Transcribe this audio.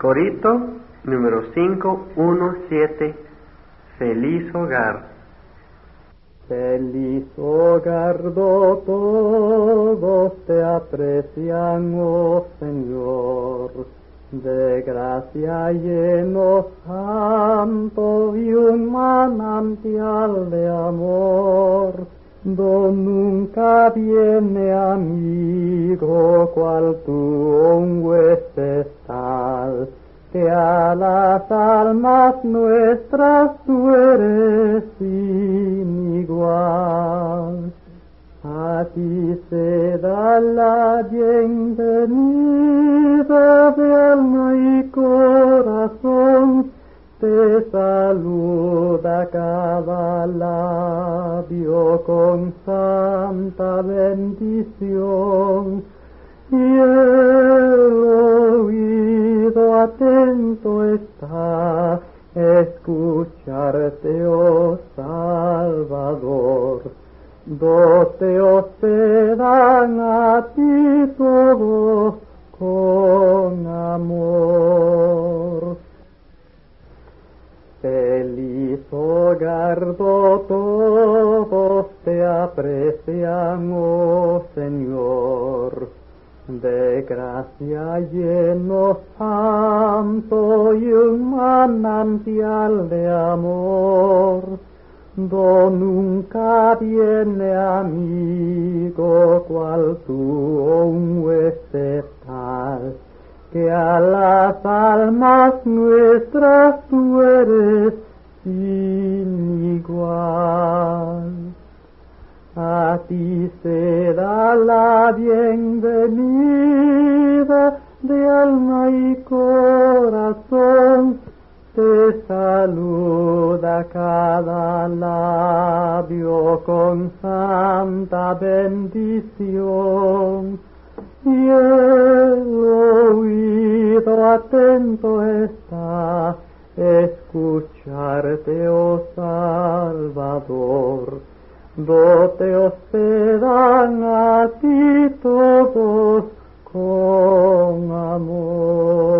Corito número 517. Feliz hogar. Feliz hogar, todos te aprecian, oh Señor, de gracia lleno, santo y un manantial de amor, do nunca viene amigo cual tú, un huésped tal, que a las almas nuestras tú eres sin igual. A ti se da la bienvenida de alma y corazón, te saluda cada labio con santa bendición, y el oído atento está escucharte, oh Salvador. Te hospedan a ti todos con amor. Feliz hogar, todos te aprecian, oh Señor, de gracia lleno, santo y un manantial de amor, do nunca viene amigo cual tú, un huésped tal, que a las almas nuestras tú eres sin igual. A ti se da la bienvenida de alma y corazón, te saluda cada labio con santa bendición, y el oído atento está escucharte, oh Salvador. Te hospedan a ti todos con amor.